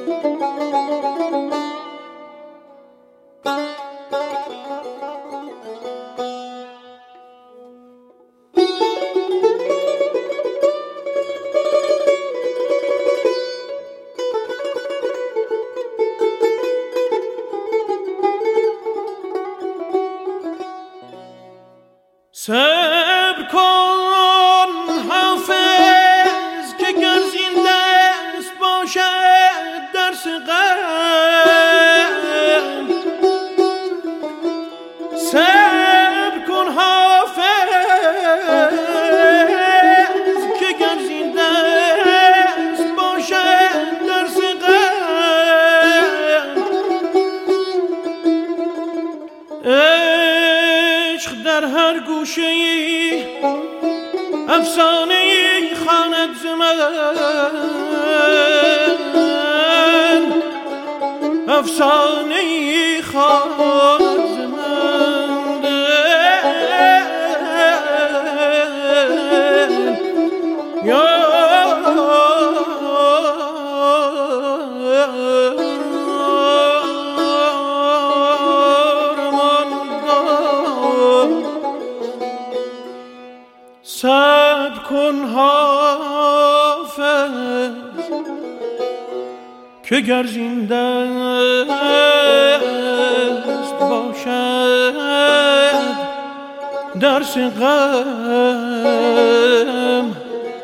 صبر کن حافظ که گر زنده است باشد درس غم. صبر کن حافظ که گر زنده است باشد درس غم. عشق در هر گوشه‌ای افسانه‌ای خواند ز من، افسانه‌ای خواند ز من. صبر کن حافظ که گر زنده است باشد درس غم.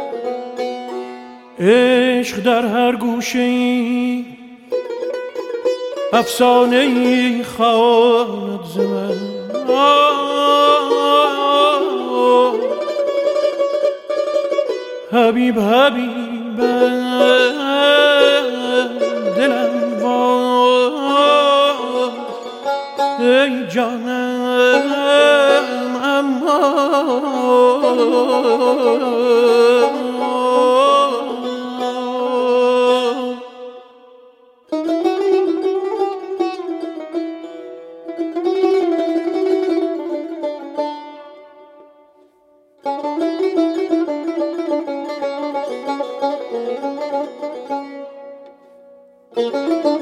عشق در هر گوشه‌ای افسانه‌ای خواند ز من. حبیب حبیب دلم وای ای جانم اما Thank you.